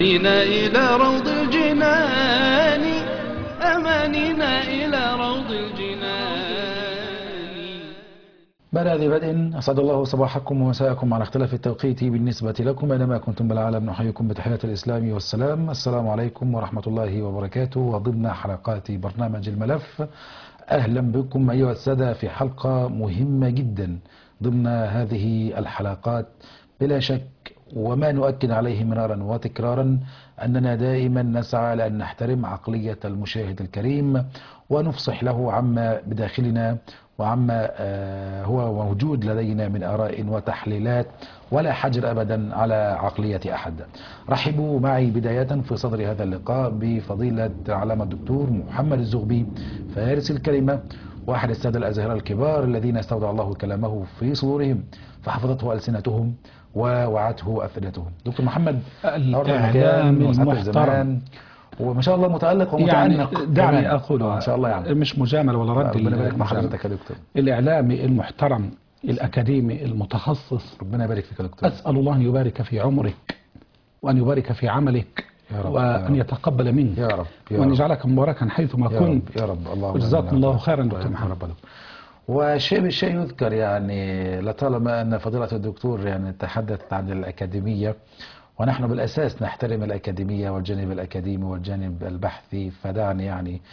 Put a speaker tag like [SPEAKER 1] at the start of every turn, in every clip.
[SPEAKER 1] إلى روض الجنان أمانينا إلى روض الجنان.
[SPEAKER 2] بعد هذه بدء أسعد الله صباحكم ومساءكم على اختلاف التوقيت بالنسبة لكم أينما كنتم بالعالم. نحييكم بتحية الإسلام والسلام. السلام عليكم ورحمة الله وبركاته. وضمن حلقات برنامج الملف أهلا بكم أيها السادة في حلقة مهمة جدا. ضمن هذه الحلقات بلا شك وما نؤكد عليه مرارا وتكرارا أننا دائما نسعى لأن نحترم عقلية المشاهد الكريم ونفصح له عما بداخلنا وعما هو موجود لدينا من آراء وتحليلات، ولا حجر أبدا على عقلية أحد. رحبوا معي بداية في صدر هذا اللقاء بفضيلة علامة الدكتور محمد الزغبي فارس الكلمة وأحد السادة الأزهر الكبار الذين استودع الله كلامه في صدورهم فحفظته ألسنتهم ووعته أفئدتهم. دكتور محمد،
[SPEAKER 3] الإعلام المحترم
[SPEAKER 2] وما شاء الله متألق ومتأنق.
[SPEAKER 3] يعني دعني أقول
[SPEAKER 2] إن شاء الله يعني
[SPEAKER 3] مش مجامل ولا رد.
[SPEAKER 2] ربنا يبارك مع حضرتك يا دكتور.
[SPEAKER 3] الإعلامي المحترم الأكاديمي المتخصص،
[SPEAKER 2] ربنا يبارك فيك يا دكتور.
[SPEAKER 3] أسأل الله أن يبارك في عمرك وأن يبارك في عملك
[SPEAKER 2] يا رب،
[SPEAKER 3] وأن يتقبل منك
[SPEAKER 2] يا رب،
[SPEAKER 3] وأن يجعلك مباركا حيثما كنت.
[SPEAKER 2] يا رب اللهم
[SPEAKER 3] وجزاكم الله خيرا دكتور محمد.
[SPEAKER 2] وشيء بالشيء يذكر، يعني لطالما أن فضيلة الدكتور يعني تحدث عن الأكاديمية، ونحن بالأساس نحترم الأكاديمية والجانب الأكاديمي والجانب البحثي، فدعني يعني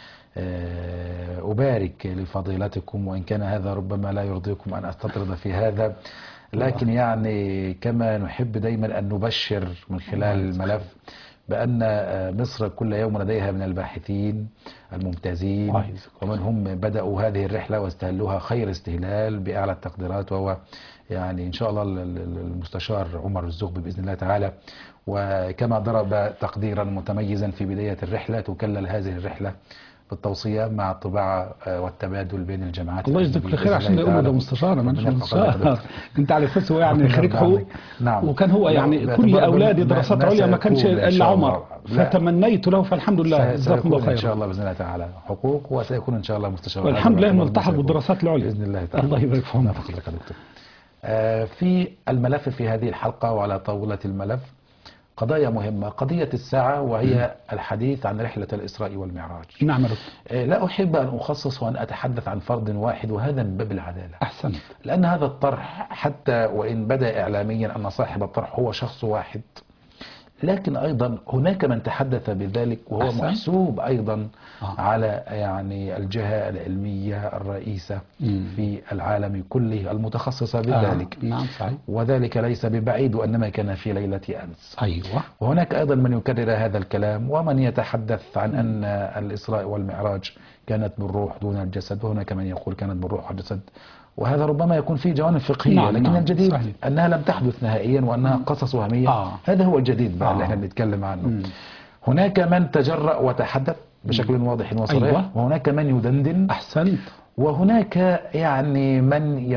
[SPEAKER 2] أبارك لفضيلتكم، وإن كان هذا ربما لا يرضيكم أن أستطرد في هذا، لكن يعني كما نحب دايما أن نبشر من خلال الملف بأن مصر كل يوم لديها من الباحثين الممتازين ومن هم بدأوا هذه الرحلة واستهلوها خير استهلال بأعلى التقديرات، وهو يعني إن شاء الله المستشار عمر الزغبي بإذن الله تعالى. وكما ضرب تقديرا متميزا في بداية الرحلة، تكلل هذه الرحلة بالتوصية مع الطباعة والتبادل بين الجامعات.
[SPEAKER 3] الله يجزاك الخير عشان يقولوا ده مستشار، ما مش مستشار. انت على اساس هو يعني خريج حقوق.
[SPEAKER 2] نعم.
[SPEAKER 3] وكان هو يعني كل اولادي دراسات عليا ما كانش الا عمر، فتمنيت له فالحمد لله جزاكم الله خير.
[SPEAKER 2] ان شاء الله باذن الله تعالى حقوق، وسيكون ان شاء الله مستشار.
[SPEAKER 3] والحمد لله ملتحق بالدراسات العليا
[SPEAKER 2] باذن الله تعالى.
[SPEAKER 3] الله يبارك في عمرك.
[SPEAKER 2] فضلك يا دكتور. في الملف في هذه الحلقة وعلى طاولة الملف قضايا مهمة، قضية الساعة وهي الحديث عن رحلة الإسراء والمعراج.
[SPEAKER 3] نعم.
[SPEAKER 2] لا أحب أن أخصص وأن أتحدث عن فرد واحد، وهذا من باب العدالة.
[SPEAKER 3] أحسن.
[SPEAKER 2] لأن هذا الطرح حتى وإن بدأ إعلاميا أن صاحب الطرح هو شخص واحد، لكن أيضا هناك من تحدث بذلك وهو
[SPEAKER 3] أحسن.
[SPEAKER 2] محسوب أيضا على يعني الجهة العلمية الرئيسة في العالم كله المتخصصة بذلك.
[SPEAKER 3] نعم صحيح.
[SPEAKER 2] وذلك ليس ببعيد، وإنما كان في ليلة أمس.
[SPEAKER 3] أيوة.
[SPEAKER 2] وهناك أيضا من يكرر هذا الكلام ومن يتحدث عن أن الإسراء والمعراج كانت بالروح دون الجسد، وهناك من يقول كانت بالروح والجسد، وهذا ربما يكون فيه جوانب فقهية.
[SPEAKER 3] نعم.
[SPEAKER 2] لكن الجديد
[SPEAKER 3] صحيح.
[SPEAKER 2] أنها لم تحدث نهائيا وأنها قصص وهمية. هذا هو الجديد بقى اللي احنا بنتكلم عنه. هناك من تجرأ وتحدث بشكل واضح وصريح.
[SPEAKER 3] أيوة.
[SPEAKER 2] وهناك من يدندن.
[SPEAKER 3] أحسنت.
[SPEAKER 2] وهناك يعني من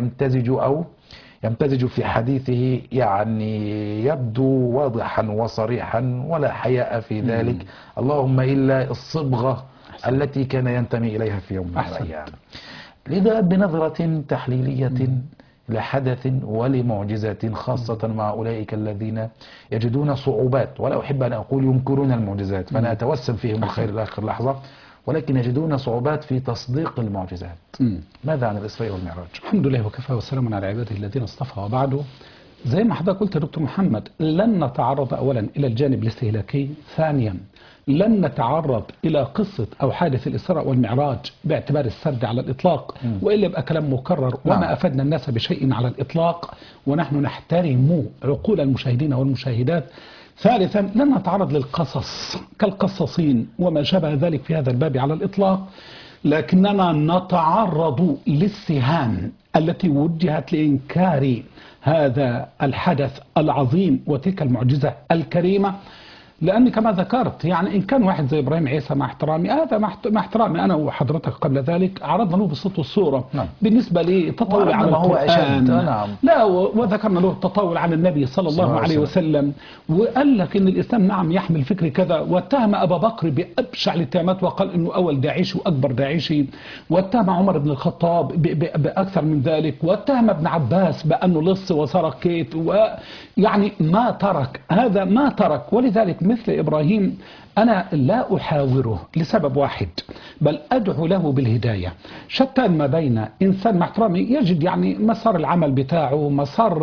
[SPEAKER 2] يمتزج في حديثه، يعني يبدو واضحا وصريحا ولا حياء في ذلك، اللهم إلا الصبغة التي كان ينتمي إليها في يوم من الأيام. لذا بنظرة تحليلية لحدث ولمعجزة، خاصة مع أولئك الذين يجدون صعوبات، ولا أحب أن أقول ينكرون المعجزات فأنا أتوسم فيهم الخير لآخر لحظة، ولكن يجدون صعوبات في تصديق المعجزات. ماذا عن الإسراء والمعراج؟
[SPEAKER 3] الحمد لله وكفى والسلام على عباده الذين اصطفى. وبعده زي ما حضرتك قلت يا دكتور محمد، لن نتعرض أولا إلى الجانب الاستهلاكي، ثانيا لن نتعرض إلى قصة أو حادث الإسراء والمعراج باعتبار السرد على الإطلاق، وإلا يبقى كلام مكرر وما أفدنا الناس بشيء على الإطلاق، ونحن نحترم عقول المشاهدين والمشاهدات. ثالثا لن نتعرض للقصص كالقصصين وما شابه ذلك في هذا الباب على الإطلاق، لكننا نتعرض للسهام التي وجهت لإنكار هذا الحدث العظيم وتلك المعجزة الكريمة. لأن كما ذكرت يعني إن كان واحد زي إبراهيم عيسى، مع احترامي هذا مع احترامي أنا وحضرتك قبل ذلك عرضنا له بالصوت والصورة. بالنسبة للتطاول على القرآن لا، وذكرنا له التطاول على النبي صلى الله عليه وسلم، وقال لك إن الإسلام نعم يحمل فكر كذا، واتهم أبا بكر بأبشع الاتهامات وقال إنه أول داعشي وأكبر داعشي، واتهم عمر بن الخطاب بأكثر من ذلك، واتهم ابن عباس بأنه لص وسرق كيت، ويعني ما ترك هذا ما ترك. ولذلك مثل إبراهيم أنا لا أحاوره لسبب واحد، بل أدعو له بالهداية. شتان ما بين إنسان مع احترامي يجد يعني مسار العمل بتاعه، مسار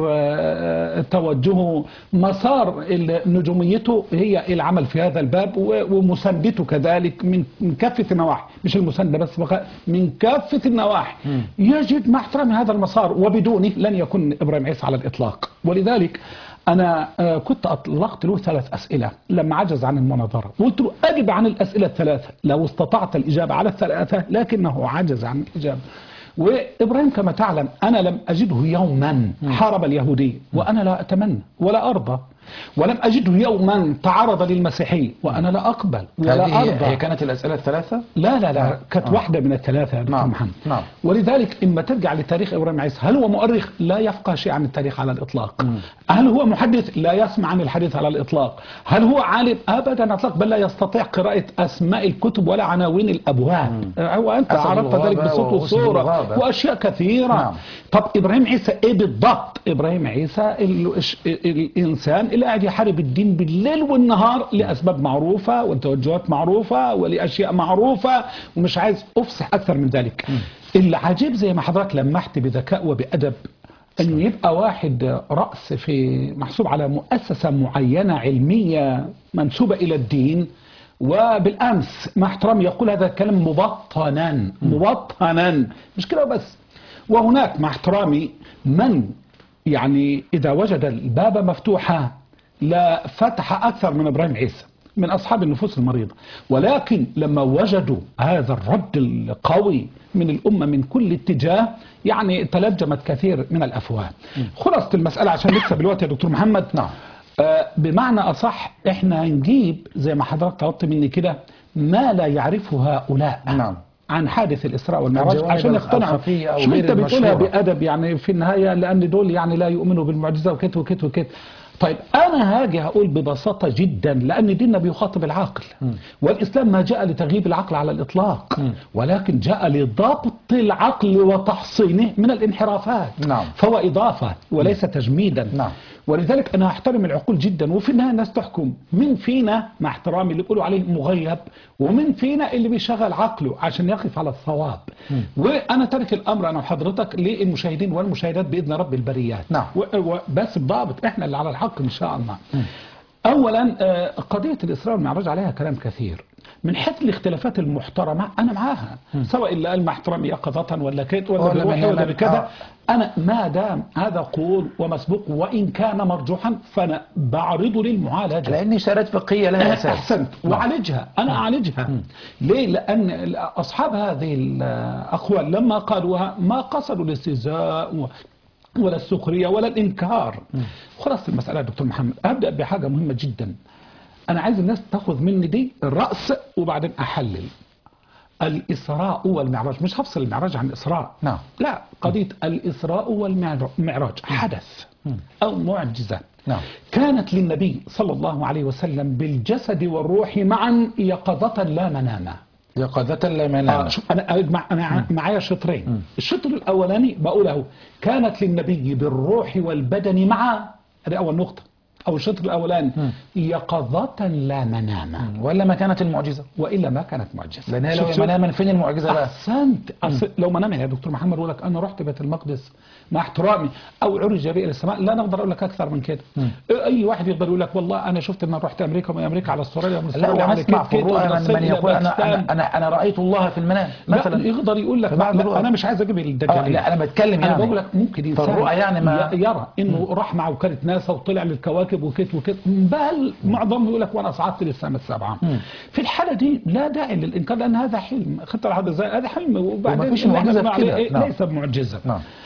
[SPEAKER 3] توجهه، مسار نجوميته هي العمل في هذا الباب، ومساندته كذلك من كافة النواحي، مش المساندة بس من كافة النواحي. يجد مع احترامي هذا المسار، وبدونه لن يكون إبراهيم عيسى على الإطلاق. ولذلك أنا كنت أطلقت له 3 أسئلة لما عجز عن المناظرة، قلت له أجب عن الأسئلة ال3 لو استطعت الإجابة على ال3، لكنه عجز عن الإجابة. وإبراهيم كما تعلم أنا لم أجده يوما حارب اليهودية، وأنا لا أتمنى ولا أرضى، ولم أجده يوما تعرض للمسيحية، وأنا لا أقبل ولا أرضى.
[SPEAKER 2] هي كانت الأسئلة ال3؟
[SPEAKER 3] لا كانت واحدة من ال3 يا دكتور محمد. ولذلك إما ترجع لتاريخ إبراهيم عيسى، هل هو مؤرخ؟ لا يفقه شيء عن التاريخ على الإطلاق. هل هو محدث؟ لا يسمع عن الحديث على الإطلاق. هل هو عالم؟ أبدا إطلاق، بل لا يستطيع قراءة أسماء الكتب ولا عناوين الأبواب. وأنت عرفت ذلك بصوت وصورة وأشياء كثيرة. طب إبراهيم عيسى إيه بالضبط؟ إبراهيم عيسى الإنسان اللي قاعد يحارب الدين بالليل والنهار لأسباب معروفة وتوجهات معروفة ولأشياء معروفة، ومش عايز أفصح أكثر من ذلك. العجيب زي ما حضرتك لمحت بذكاء وبأدب أن يبقى واحد رأس في محسوب على مؤسسة معينة علمية منسوبة إلى الدين، وبالأمس مع احترامي يقول هذا الكلام مبطنا مش كده بس. وهناك مع احترامي من يعني إذا وجد الباب مفتوحا لا فتح أكثر من إبراهيم عيسى من أصحاب النفوس المريضة، ولكن لما وجدوا هذا الرد القوي من الأمة من كل اتجاه يعني تلجمت كثير من الأفواه. خلاصة المسألة عشان نكسب الوقت يا دكتور محمد، بمعنى أصح احنا هنجيب زي ما حضرتك طلبت مني كده ما لا يعرفه هؤلاء عن حادث الإسراء والمعراج عشان يقتنعوا. شو انت بتقولها بأدب يعني في النهاية، لأن دول يعني لا يؤمنوا بالمعجزة وكت وكت وكت. طيب أنا هاجي هقول ببساطة جدا، لأن ديننا بيخاطب العقل، والإسلام ما جاء لتغييب العقل على الإطلاق، ولكن جاء لضبط العقل وتحصينه من الانحرافات. فهو إضافة وليس تجميدا. ولذلك أنا أحترم العقول جدا، وفي النهاية الناس تحكم من فينا مع احترامي اللي بيقولوا عليه مغيب، ومن فينا اللي بيشغل عقله عشان يقف على الصواب. وأنا ترك الأمر أنا وحضرتك للمشاهدين والمشاهدات بإذن رب البريات. بس بضابط إحنا اللي على الحق إن شاء الله. أولا قضية الإسراء والمعراج عليها كلام كثير من حيث الاختلافات المحترمة، أنا معاها، سواء اللي قال مع احترامي يقظة ولا كده ولا بكذا. أنا ما دام هذا قول ومسبوق وإن كان مرجوحا فأنا بعرضه للمعالجة،
[SPEAKER 2] لأني شارات فقهية لها أساس.
[SPEAKER 3] أحسنت. وعالجها أنا أعالجها. ليه؟ لأن أصحاب هذه الأقوال لما قالوها ما قصدوا الاستهزاء ولا السخرية ولا الإنكار. خلاص المسألة يا دكتور محمد أبدأ بحاجة مهمة جدا. أنا عايز الناس تاخذ مني دي الرأس وبعدين أحلل. الإسراء والمعراج، مش هفصل المعراج عن الإسراء، لا، قضية الإسراء والمعراج حدث أو معجزة كانت للنبي صلى الله عليه وسلم بالجسد والروح معا يقظة لا مناما.
[SPEAKER 2] يقظة لا مناما.
[SPEAKER 3] أنا معايا شطرين. الشطر الأولاني بقوله كانت للنبي بالروح والبدن معا، هذه أول نقطة، أو الشطر الأولاني يقظة لا مناما.
[SPEAKER 2] ولا ما كانت المعجزة؟
[SPEAKER 3] وإلا ما كانت معجزة.
[SPEAKER 2] لأنها لو مناما فين المعجزة بقى؟
[SPEAKER 3] أحسنت. لو مناما يا دكتور محمد أقول لك أنا رحت بيت المقدس مع احترامي أو عرج بي إلى السماء، لا نقدر أقول لك أكثر من كده. أي واحد يقدر يقول لك والله أنا شفت إن رحت أمريكا ومن أمريكا على أستراليا ومن أستراليا على
[SPEAKER 2] كده. من يقول أنا رأيت الله في المنام مثلا،
[SPEAKER 3] يقدر يقول لك أنا مش عايز أجيب الدجالين.
[SPEAKER 2] لا أنا بتكلم
[SPEAKER 3] أنا بقول لك ممكن إنسان
[SPEAKER 2] يعني ما
[SPEAKER 3] يرى إنه راح مع وكالة ناسا وطلع للكواكب وكت وكت، بل معظم يقول لك وانا صعدت للسماء السبعه. في الحاله دي لا داعي للانكار، لان هذا حلم، خدت هذا زي هذا حلم، وبعدين
[SPEAKER 2] مفيش معجزه
[SPEAKER 3] ليس بمعجزه.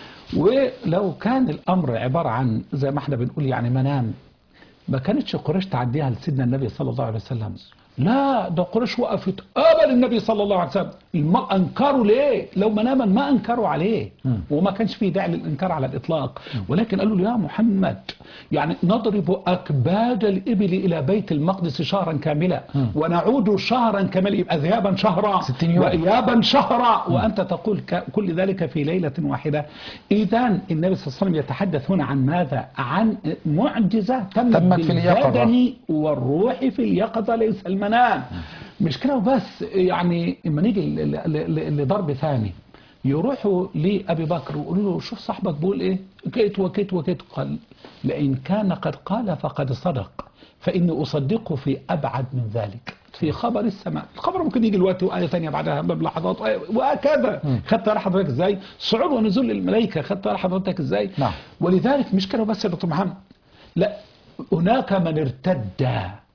[SPEAKER 3] ولو كان الامر عباره عن زي ما احنا بنقول يعني منام، ما كانتش قريش تعديها لسيدنا النبي صلى الله عليه وسلم. لا، ده قريش وقفت قبل النبي صلى الله عليه وسلم. انكروا ليه؟ لو مناما ما انكروا عليه، وما كانش فيه داعي للانكار على الاطلاق، ولكن قالوا له يا محمد يعني نضرب اكباد الابل الى بيت المقدس شهرا كاملا ونعود شهرا كاملا، يبقى ذهابا شهرا
[SPEAKER 2] 60 يوم
[SPEAKER 3] وايابا شهرا، وانت تقول كل ذلك في ليله واحده. اذا النبي صلى الله عليه وسلم يتحدث هنا عن ماذا؟ عن معجزه تمت
[SPEAKER 2] في اليقظة
[SPEAKER 3] بالبدن والروح في اليقظه ليس المنام. مش كده وبس، يعني لما نيجي لضرب ثاني يروحوا لأبي بكر ويقولوا له شوف صاحبك بيقول ايه كيت وكيت وكيت، قال لئن كان قد قال فقد صدق فإني أصدقه في أبعد من ذلك في خبر السماء. الخبر ممكن يجي الوقت وآية ثانية بعدها بلحظات وهكذا. خدت على حضرتك ازاي؟ صعود ونزول الملائكة خدت على حضرتك ازاي؟
[SPEAKER 2] نعم.
[SPEAKER 3] ولذلك مش كده بس يا دكتور محمد، لا هناك من ارتد،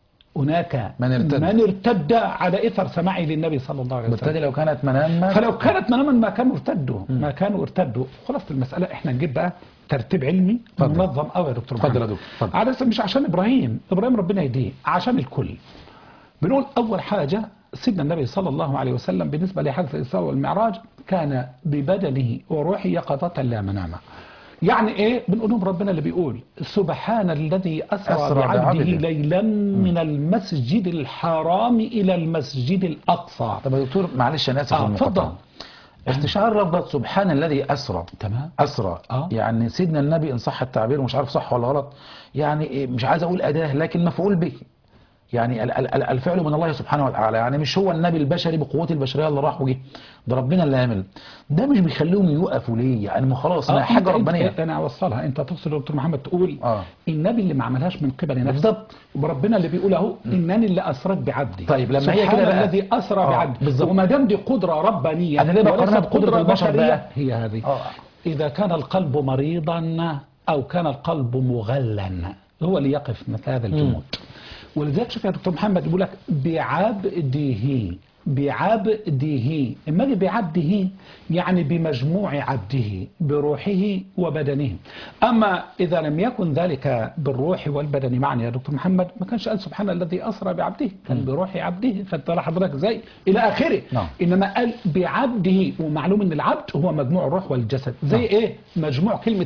[SPEAKER 3] هناك
[SPEAKER 2] من
[SPEAKER 3] ارتد على اثر سماعه للنبي صلى الله عليه وسلم.
[SPEAKER 2] بالتالي لو كانت مناما،
[SPEAKER 3] فلو كانت مناما ما كانوا ارتدوا. خلاص المساله احنا نجيب بقى ترتيب علمي منظم قوي يا دكتور محمد.
[SPEAKER 2] اتفضل يا دكتور.
[SPEAKER 3] على مش عشان ابراهيم ربنا يهديه، عشان الكل. بنقول اول حاجه سيدنا النبي صلى الله عليه وسلم بالنسبه لحادث الاسراء والمعراج كان ببدنه وروحه يقظه لا مناما. يعني ايه؟ بنقول لهم ربنا اللي بيقول سبحان الذي أسرى بعبده ليلا من المسجد الحرام إلى المسجد الأقصى.
[SPEAKER 2] طب يا دكتور معلش أنا آسف
[SPEAKER 3] اتفضل.
[SPEAKER 2] استشعار لفظة سبحان الذي أسرى،
[SPEAKER 3] تمام،
[SPEAKER 2] أسرى يعني سيدنا النبي إن صح التعبير، مش عارف صح ولا غلط، يعني مش عايز أقول أداة لكن مفعول به، يعني الفعل من الله سبحانه وتعالى، يعني مش هو النبي البشري بقوته البشريه اللي راح وجه، ده ربنا اللي عمل. ده مش بيخليهم يوقفوا ليه؟ يعني ما خلاص ما حاجه ربانيه.
[SPEAKER 3] انا اوصلها، انت تقصد يا دكتور محمد تقول النبي اللي ما عملهاش من قبل نفسه بالظبط، وربنا اللي بيقول اهو انني اللي اسرت بعبدي.
[SPEAKER 2] طيب لما هي كده بقى
[SPEAKER 3] الذي اسرى بعبدي، وما دام دي قدره ربانيه
[SPEAKER 2] انا ليه بقارنها بقدره البشر بقى؟
[SPEAKER 3] هي هذه اذا كان القلب مريضا او كان القلب مغلا هو اللي يقف مثل هذا الجمود. ولذلك شوف يا دكتور محمد يقول لك بعبده، اما اجي بعبده يعني بمجموع عبده بروحه وبدنه. اما اذا لم يكن ذلك بالروح والبدن معا يا دكتور محمد ما كانش قال سبحان الذي اسرى بعبده، كان بروح عبده. خدت بالك حضرتك ازاي الى اخره. انما قال بعبده، ومعلوم ان العبد هو مجموع الروح والجسد. زي ايه؟ مجموع كلمه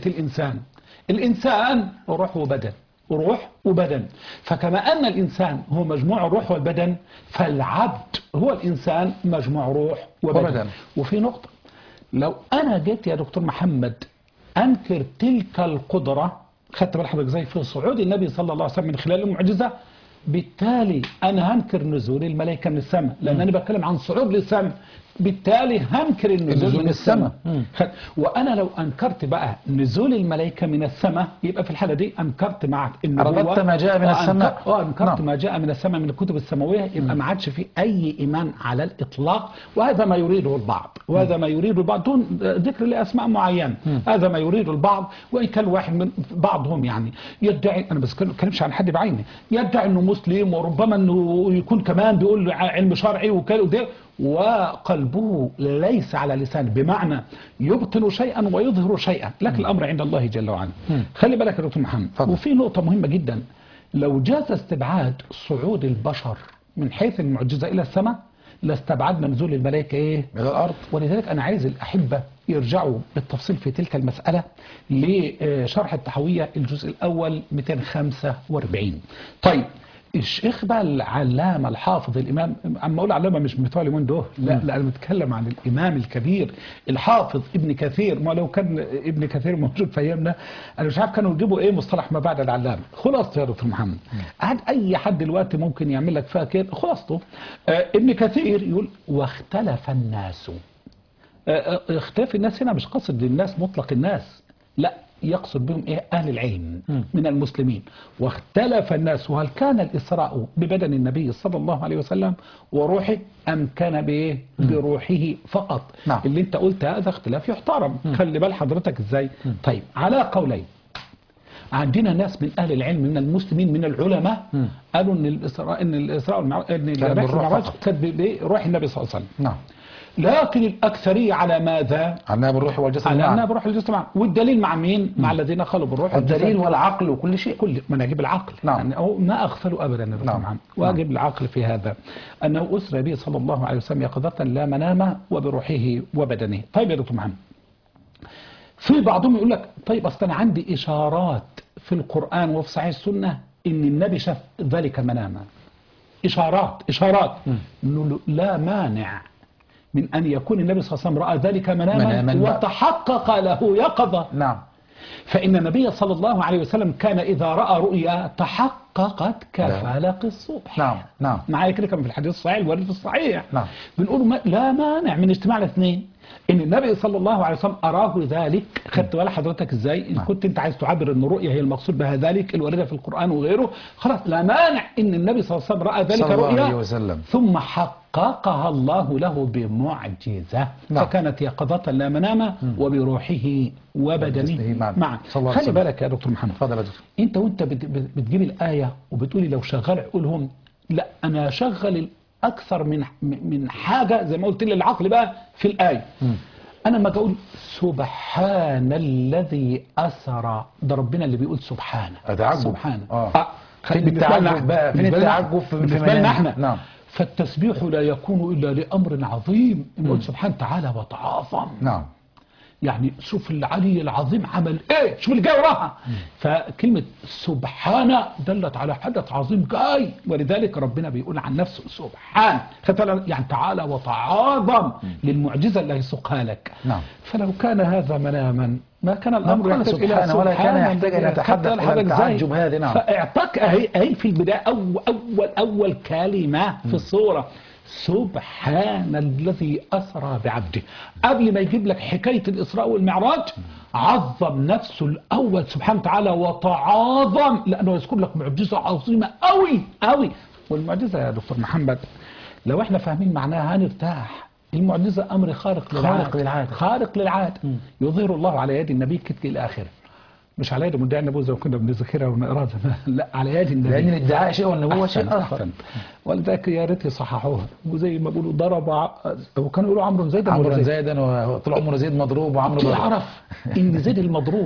[SPEAKER 3] الانسان روح وبدن، روح وبدن. فكما أن الإنسان هو مجموع الروح والبدن، فالعبد هو الإنسان مجموع روح وبدن. وفي نقطة، لو أنا جيت يا دكتور محمد أنكر تلك القدرة، خدت بال حضرتك زي في صعود النبي صلى الله عليه وسلم من خلال المعجزة، بالتالي أنا هنكر نزول الملائكة من السماء، لأن أنا بتكلم عن صعود للسماء، بالتالي هنكر النزول من السماء. وانا لو انكرت بقى نزول الملائكه من السماء يبقى في الحاله دي انكرت معك النبوه،
[SPEAKER 2] ربطت ما جاء من السماء.
[SPEAKER 3] انكرت ما جاء من السماء من الكتب السماويه، يبقى ما عادش في اي ايمان على الاطلاق. وهذا ما يريده البعض، وهذا ما يريده البعض دون ذكر لاسماء معينه. هذا ما يريده البعض، وان كان واحد من بعضهم يعني يدعي، انا بس بتكلمش عن حد بعينه، يدعي انه مسلم وربما انه يكون كمان بيقول علم شرعي وكده، وقلبه ليس على لسانه، بمعنى يبطن شيئا ويظهر شيئا، لكن الأمر عند الله جل وعلا. خلي بالك يا دكتور محمد. وفي نقطة مهمة جدا، لو جاز استبعاد صعود البشر من حيث المعجزة إلى السماء لاستبعدنا نزول الملائكة إيه؟ إلى الأرض. ولذلك أنا عايز الأحبة يرجعوا بالتفصيل في تلك المسألة لشرح التحوية الجزء الأول 245. طيب الشيخ بقى العلامة الحافظ الإمام، أما أقول علامة مش بتوع اليومين دول، لا أنا بتكلم عن الإمام الكبير الحافظ ابن كثير. ما لو كان ابن كثير موجود في أيامنا أنا مش عارف كانوا يجيبوا إيه مصطلح ما بعد العلامة. خلاص يا دكتور محمد، عاد أي حد دلوقتي ممكن يعمل لك فيها كده خلاصته. ابن كثير يقول واختلف الناس. اختلاف الناس هنا مش قصد للناس مطلق الناس، لا يقصد بهم ايه؟ اهل العلم من المسلمين. واختلف الناس وهل كان الاسراء ببدن النبي صلى الله عليه وسلم وروحه ام كان بايه؟ بروحه فقط. اللي انت قلت هذا اختلاف يحترم. خلي بال حضرتك ازاي. طيب على قولين، عندنا ناس من اهل العلم من المسلمين من العلماء قالوا ان الاسراء والمعراج كانت بروح النبي صلى الله عليه وسلم. لكن الأكثرية على ماذا؟
[SPEAKER 2] عنها بالروح والجسد
[SPEAKER 3] على أنها
[SPEAKER 2] معا.
[SPEAKER 3] بروح الجسد معا. والدليل مع مين؟ مع الذين خلوا بالروح
[SPEAKER 2] الدليل
[SPEAKER 3] والجسد.
[SPEAKER 2] والعقل وكل شيء.
[SPEAKER 3] كل ما نجيب العقل
[SPEAKER 2] نعم.
[SPEAKER 3] يعني أو ما أغفله أبدا يا دكتور
[SPEAKER 2] نعم.
[SPEAKER 3] محمد. واجب العقل في هذا أنه أسرى به صلى الله عليه وسلم يقظة لا منام وبروحه وبدنه. طيب يا دكتور محمد، في بعضهم يقول لك طيب أصل أنا عندي إشارات في القرآن وفي صحيح السنة إن النبي شاف ذلك مناما. إشارات نقول له لا مانع من أن يكون النبي صلى الله عليه وسلم رأى ذلك مناما وتحقق له يقظة.
[SPEAKER 2] نعم.
[SPEAKER 3] فإن النبي صلى الله عليه وسلم كان إذا رأى رؤيا تحققت كفلق الصبح.
[SPEAKER 2] نعم نعم.
[SPEAKER 3] معايا كده كان في الحديث الصحيح الوارد في الصحيح.
[SPEAKER 2] نعم.
[SPEAKER 3] بنقول لا مانع من اجتماع الاثنين، ان النبي صلى الله عليه وسلم اراه ذلك. خدت بالك حضرتك ازاي؟ ان كنت انت عايز تعبر ان الرؤيه هي المقصود بها ذلك الوارده في القران وغيره، خلاص لا مانع ان النبي صلى الله عليه وسلم راى ذلك
[SPEAKER 2] صلى الله عليه
[SPEAKER 3] رؤيا
[SPEAKER 2] وسلم.
[SPEAKER 3] ثم حققها الله له بمعجزه.
[SPEAKER 2] نعم.
[SPEAKER 3] فكانت يقظه لا منام وبروحه وبدنه معا. خلي بالك يا دكتور محمد،
[SPEAKER 2] اتفضل يا دكتور.
[SPEAKER 3] انت وانت بتجيب الايه وبتقولي لو شغال عقولهم، لا انا اشغل اكثر من حاجه زي ما قلت لي العقل بقى في الايه. انا لما اقول سبحان الذي اسرى، ده ربنا اللي بيقول سبحانه.
[SPEAKER 2] سبحانه.
[SPEAKER 3] فين التعجب بقى؟
[SPEAKER 2] فين التعجب
[SPEAKER 3] بالنسبه لنا احنا؟
[SPEAKER 2] نعم.
[SPEAKER 3] فالتسبيح لا يكون الا لامر عظيم، نقول سبحانه تعالى وتعاظم.
[SPEAKER 2] نعم.
[SPEAKER 3] يعني شوف العلي العظيم عمل ايه، شوف اللي جاي وراها. فكلمة سبحانه دلت على حدث عظيم جاي، ولذلك ربنا بيقول عن نفسه سبحان، يعني تعالى وتعاظم للمعجزة اللي هيسوقها لك.
[SPEAKER 2] نعم.
[SPEAKER 3] فلو كان هذا مناما ما كان الامر يحتاج الى
[SPEAKER 2] سبحانه ولا كان يحتاج ان يتحدث الى التعجب هذه. نعم.
[SPEAKER 3] فاعطاك اهي في البداية اول كلمة في الصورة سبحان الذي أسرى بعبده. قبل ما يجيب لك حكاية الإسراء والمعراج عظم نفسه الأول سبحانه وتعالى وتعاظم، لأنه يذكر لك معجزة عظيمة قوي. والمعجزة يا دكتور محمد لو احنا فاهمين معناها هنرتاح. المعجزة أمر خارق للعادة يظهر الله على يد النبي كتك إلى آخره. مش على يد مدعي النبوة زي ما كنا بنذكرها ونقراها زمان، لا على يد النبي،
[SPEAKER 2] لأن الادعاء شيء والنبوة شيء آخر.
[SPEAKER 3] ولذلك يا ريت يصححوها. وزي ما بيقولوا ضرب، وكانوا يقولوا عمرو زيد
[SPEAKER 2] وطول عمره زيد مضروب وعمرو
[SPEAKER 3] تعرف ان زيد المضروب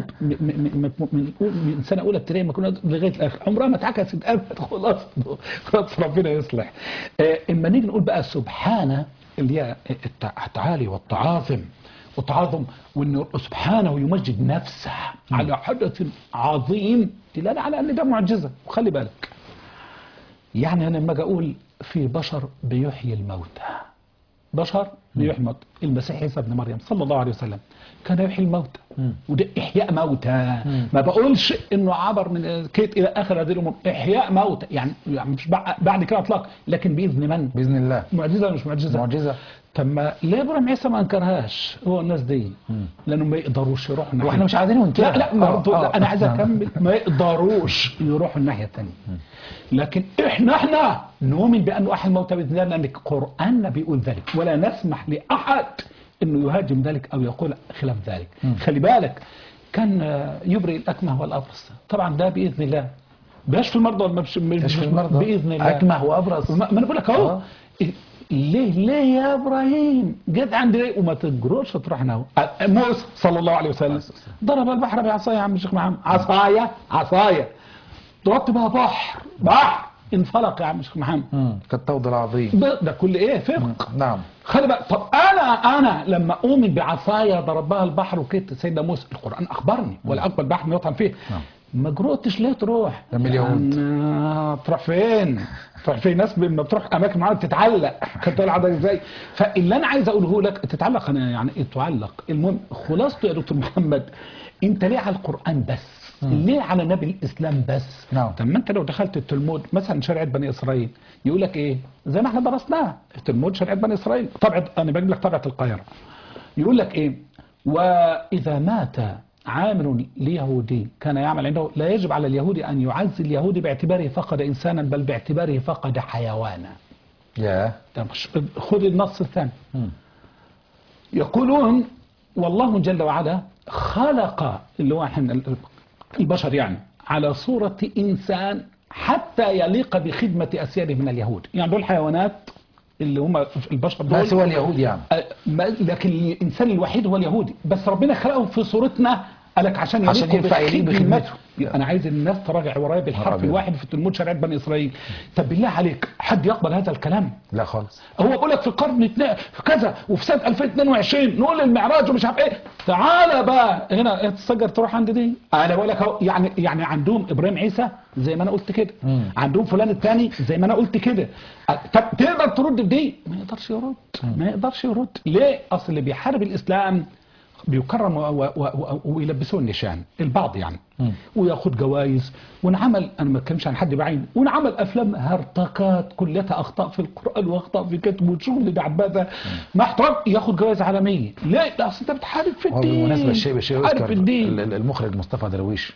[SPEAKER 3] من سنه اولى ابتدائي ما كنا لغايه الاخر عمرها ما اتعكست ابدا. خلاص ربنا يصلح. اما نيجي نقول بقى سبحانه اللي هي التعالي والتعاظم وانه سبحانه يمجد نفسه على حدث عظيم دلاله على ان ده معجزه. وخلي بالك يعني انا لما اجي اقول في بشر بيحيي الموتى، المسيح عيسى ابن مريم صلى الله عليه وسلم كان يحيي الموتى، وده احياء موتى. ما بقولش انه عبر من كيت الى اخر هذه الامور، احياء موتى يعني مش بعد كده اطلاق، لكن باذن من؟
[SPEAKER 2] باذن الله.
[SPEAKER 3] معجزه مش معجزه؟ طب ما ليه ابراهيم عيسى ما انكرهاش هو الناس دي؟ لانهم ما يقدروش يروحوا
[SPEAKER 2] واحنا مش عايزين ننكرها.
[SPEAKER 3] لا برضه انا عايز اكمل. ما يقدروش يروحوا الناحيه الثانيه، لكن احنا نؤمن بانه احيا الموتى باذن الله، لان القران بيقول ذلك ولا نسمح لاحد انه يهاجم ذلك او يقول خلاف ذلك. خلي بالك كان يبرئ الاكمه والابرص، طبعا ده باذن الله. بيشفي المرضى ولا
[SPEAKER 2] بيشفي المرضى
[SPEAKER 3] باذن الله.
[SPEAKER 2] اكمه وابرص.
[SPEAKER 3] ما انا بقول لك اهو. ليه يا ابراهيم جيت عندي ليه وما تجروش تروح هنا؟ موسى صلى الله عليه وسلم ضرب البحر بعصايه يا عم الشيخ محمد، عصايه ضربت بها بحر انفلق يا عم الشيخ محمد.
[SPEAKER 2] كالطود العظيم.
[SPEAKER 3] ده كل ايه فقه.
[SPEAKER 2] نعم.
[SPEAKER 3] خلي بالك. طب انا لما اؤمن بعصايه ضربها البحر وكده سيدنا موسى القران اخبرني ولا اقبل بحر يطعم فيه. ما جرؤتش ليه تروح؟ تروح فين؟ تروح في ناس لما بتروح اماكن معينه بتتعلق. خدت بالك ازاي؟ فاللي انا عايز اقوله لك تتعلق. انا يعني ايه تعلق؟ المهم خلاصته يا دكتور محمد، انت ليه على القران بس؟ ليه على نبي الاسلام بس؟ طب ما انت لو دخلت التلمود مثلا شريعه بني اسرائيل يقول لك ايه؟ زي ما احنا درسناها التلمود شريعه بني اسرائيل، طبعا انا بجيب لك طبعه القاهره. يقول لك ايه؟ واذا مات عامل ليهودي كان يعمل عنده لا يجب على اليهودي أن يعزي اليهودي باعتباره فقد إنسانا بل باعتباره فقد حيوانا. خذ النص الثاني. يقولون والله جل وعلا خلق اللي هو البشر يعني على صورة إنسان حتى يليق بخدمة أسياده من اليهود. يعني دول حيوانات اللي هم البشر
[SPEAKER 2] ما
[SPEAKER 3] دول.
[SPEAKER 2] سوى اليهود يعني.
[SPEAKER 3] لكن الانسان الوحيد هو اليهودي، بس ربنا خلقهم في صورتنا قالك عشان
[SPEAKER 2] عشان ينفع يليق بخدمته.
[SPEAKER 3] انا عايز الناس تراجع ورايا بالحرف الواحد في تلمود شريعه بني اسرائيل. طب بالله عليك حد يقبل هذا الكلام؟
[SPEAKER 2] لا خالص.
[SPEAKER 3] هو بيقول لك في القرن في كذا وفي سنه 2022 نقول المعراج ومش عارف ايه. تعالى بقى هنا تتسجر تروح عند دي. انا بقول لك يعني عندهم ابراهيم عيسى زي ما انا قلت كده، عندهم فلان الثاني زي ما انا قلت كده. طب تقدر ترد بدي؟ ما يقدرش يرد، ما يقدرش يرد. ليه؟ اصل اللي بيحارب الاسلام بيكرم ويلبسوه النشان البعض يعني، وياخد جوائز ونعمل، انا ما بتكلمش عن حد بعينه، ونعمل افلام هرطقات كلها اخطاء في القران واخطاء في كتب وشغل ده عباده مع احترام، ياخد جوائز عالميه. ليه؟ اصل انت بتحارب في الدين.
[SPEAKER 2] بالمناسبه الشيء
[SPEAKER 3] يذكر
[SPEAKER 2] المخرج مصطفى درويش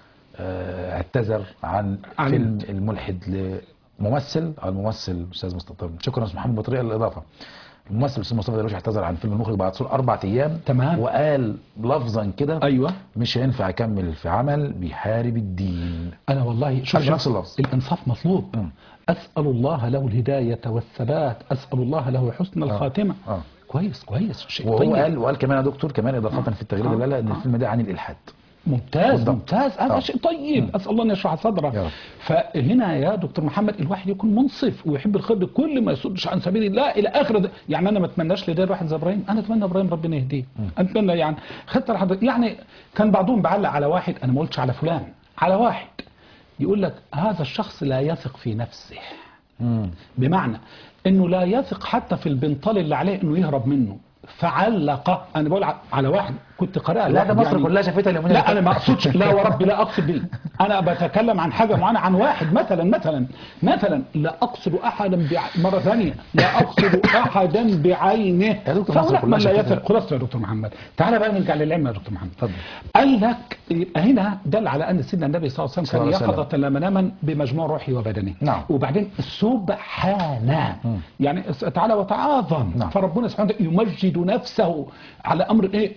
[SPEAKER 2] اعتذر عن فيلم الملحد لممثل او الممثل الاستاذ مصطفى، شكرا استاذ محمد بطريقه للاضافه. الممثل الاستاذ مصطفى درويش اعتذر عن فيلم المخرج بعد طول 4 ايام.
[SPEAKER 3] تمام.
[SPEAKER 2] وقال لفظا كده
[SPEAKER 3] ايوه
[SPEAKER 2] مش هينفع اكمل في عمل بيحارب الدين.
[SPEAKER 3] انا والله شوف
[SPEAKER 2] نفس اللفظ.
[SPEAKER 3] الانصاف مطلوب. اسال الله له الهدايه والثبات، اسال الله له حسن الخاتمه. كويس شيء
[SPEAKER 2] وهو
[SPEAKER 3] طيب.
[SPEAKER 2] وقال كمان يا دكتور كمان اضافه في التغريده اللي قالها ان الفيلم ده عن الالحاد.
[SPEAKER 3] ممتاز هذا شيء طيب. اسال الله ان يشرح صدرك. فهنا يا دكتور محمد الواحد يكون منصف ويحب الخير لكل ما يصدش عن سبيل الله الى اخر يعني انا ما اتمناش لده واحد زي ابراهيم، انا اتمنى ابراهيم ربنا يهديه، اتمنى يعني خدت لحضرتك يعني. كان بعضهم بعلق على واحد، انا ما قلتش على فلان، على واحد يقول لك هذا الشخص لا يثق في نفسه. بمعنى انه لا يثق حتى في البنطال اللي عليه انه يهرب منه، فعلق. انا بقول على واحد كنت قارئها.
[SPEAKER 2] لا ده مصر يعني كلها شافتها اليومين.
[SPEAKER 3] لا انا ما اقصدش، لا وربي لا اقصد دي، انا بتكلم عن حاجه معينه، عن واحد مثلا لا اقصد احدا مره ثانيه لا اقصد احدا بعينه.
[SPEAKER 2] يا دكتور مصر
[SPEAKER 3] من لا يثق. خلاص يا دكتور محمد تعالى بقى نرجع للعلم يا دكتور محمد.
[SPEAKER 2] اتفضل.
[SPEAKER 3] قال لك يبقى هنا دل على ان سيدنا النبي صلى الله عليه وسلم كان يقظه لا مناما بمجموع روحه وبدنه.
[SPEAKER 2] نعم.
[SPEAKER 3] وبعدين سبحانه يعني تعالى وتعاظم.
[SPEAKER 2] نعم.
[SPEAKER 3] فربنا سبحانه يمجد نفسه على امر ايه؟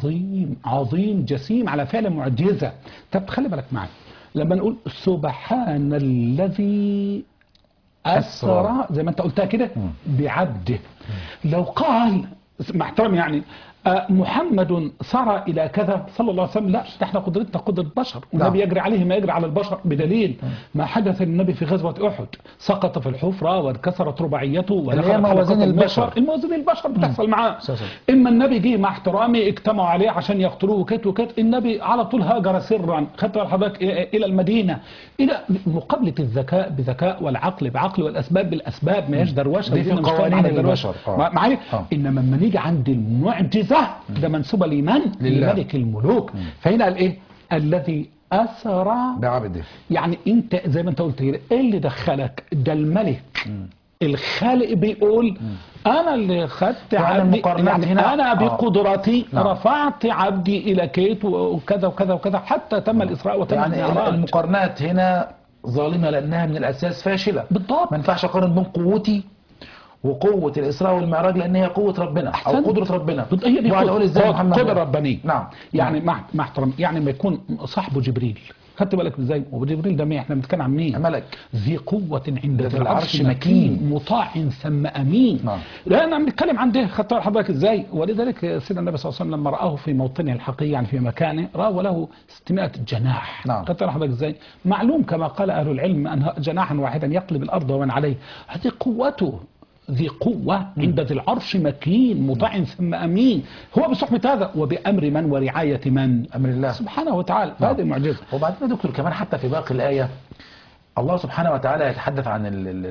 [SPEAKER 3] عظيم جسيم، على فعل معجزه. طب خلي بالك معي لما نقول سبحان الذي اسرى زي ما انت قلتها كده بعبده. لو قال مع احترامي يعني محمد سرى الى كذا صلى الله عليه وسلم، لا ده احنا قدرتنا قدره بشر، والنبي يجري عليه ما يجري على البشر، بدليل ما حدث للنبي في غزوه احد، سقط في الحفره وانكسرت رباعيته ودخل
[SPEAKER 2] موازين البشر.
[SPEAKER 3] الموازين البشر بتحصل معاه. اما النبي جه مع احترامي اجتمعوا عليه عشان يقتلوه وكت النبي على طول هاجر سرا، خدت حضرتك الى المدينه، الى مقابله الذكاء بذكاء والعقل بعقل والاسباب بالاسباب، ما هيش دروشه
[SPEAKER 2] دي في قوانين البشر.
[SPEAKER 3] معايا. انما لما نيجي عند المعجزه ده منسوبه لمن؟ لملك الملوك. فهنا قال ايه؟ الذي اسرى
[SPEAKER 2] بعبده.
[SPEAKER 3] يعني انت زي ما انت قلت كده، ايه اللي دخلك؟ ده الملك الخالق بيقول انا اللي خدت عبدي، يعني هنا انا بقدرتي رفعت عبدي الى كيت وكذا وكذا وكذا حتى تم الاسراء وتم
[SPEAKER 2] يعني
[SPEAKER 3] المعراج.
[SPEAKER 2] المقارنات هنا ظالمه لانها من الاساس فاشله.
[SPEAKER 3] بالضبط.
[SPEAKER 2] ما ينفعش اقارن بين قوتي وقوة الإسراء والمعراج لأن هي قوة ربنا أو قدرة ربنا.
[SPEAKER 3] وأنا أقول إزاي محمد قدرة ربانية.
[SPEAKER 2] نعم.
[SPEAKER 3] يعني مع احترام يعني ما يكون صاحبه جبريل، خدت بالك ازاي؟ وجبريل ده مين؟ احنا بنتكلم عن مين؟
[SPEAKER 2] ملك
[SPEAKER 3] ذي قوة عند ذي العرش مكين مطاع ثم أمين.
[SPEAKER 2] نعم.
[SPEAKER 3] لا انا بنتكلم عن ده، خدت حضرتك ازاي؟ ولذلك سيدنا النبي صلى الله عليه وسلم لما رآه في موطنه الحقيقي يعني في مكانه رأى وله 600 جناح.
[SPEAKER 2] نعم.
[SPEAKER 3] خدت حضرتك ازاي؟ معلوم كما قال أهل العلم أن جناحا واحدا يقلب الأرض ومن عليه، هذه قوته. ذي قوة عند ذي العرش مكين مطاع ثم أمين. هو بصحبة هذا وبأمر من ورعاية من؟
[SPEAKER 2] أمر الله
[SPEAKER 3] سبحانه وتعالى. هذه المعجزة.
[SPEAKER 2] وبعدين يا دكتور كمان حتى في باقي الآية الله سبحانه وتعالى يتحدث عن